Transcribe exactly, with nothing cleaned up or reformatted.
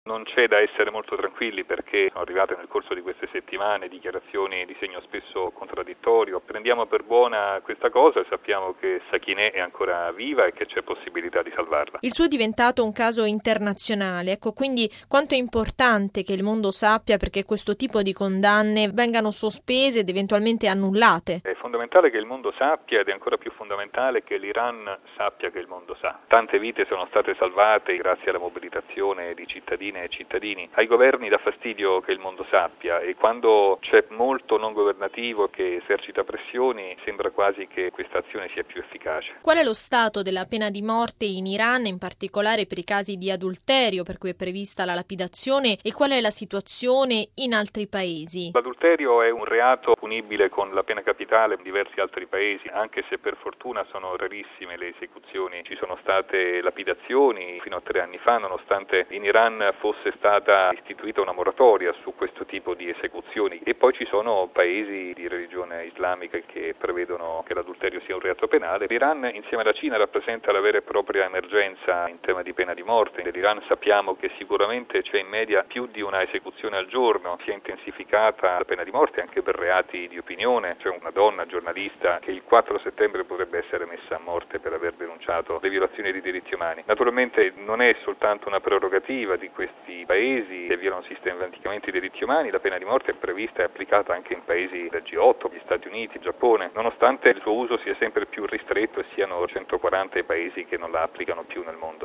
Non c'è da essere molto tranquilli perché sono arrivate nel corso di queste settimane dichiarazioni di segno spesso contraddittorio. Prendiamo per buona questa cosa e sappiamo che Sakineh è ancora viva e che c'è possibilità di salvarla. Il suo è diventato un caso internazionale, ecco, quindi quanto è importante che il mondo sappia perché questo tipo di condanne vengano sospese ed eventualmente annullate? È fondamentale che il mondo sappia ed è ancora più fondamentale che l'Iran sappia che il mondo sa. Tante vite sono state salvate grazie alla mobilitazione di cittadini e cittadini. Ai governi dà fastidio che il mondo sappia e quando c'è molto non governativo che esercita pressioni sembra quasi che questa azione sia più efficace. Qual è lo stato della pena di morte in Iran, in particolare per i casi di adulterio per cui è prevista la lapidazione, e qual è la situazione in altri paesi? L'adulterio è un reato punibile con la pena capitale in diversi altri paesi, anche se per fortuna sono rarissime le esecuzioni. Ci sono state lapidazioni fino a tre anni fa, nonostante in Iran fosse stata istituita una moratoria su questo tipo di esecuzioni, e poi ci sono paesi di religione islamica che prevedono che l'adulterio sia un reato penale. L'Iran insieme alla Cina rappresenta la vera e propria emergenza in tema di pena di morte. Nell'Iran sappiamo che sicuramente c'è in media più di una esecuzione al giorno, si è intensificata la pena di morte anche per reati di opinione. C'è una donna giornalista che il quattro settembre potrebbe essere messa a morte per aver denunciato le violazioni dei diritti umani. Naturalmente non è soltanto una prerogativa di questi paesi che violano sistematicamente i diritti umani, la pena di morte è prevista e applicata anche in paesi del G otto, gli Stati Uniti, il Giappone, nonostante il suo uso sia sempre più ristretto e siano centoquaranta i paesi che non la applicano più nel mondo.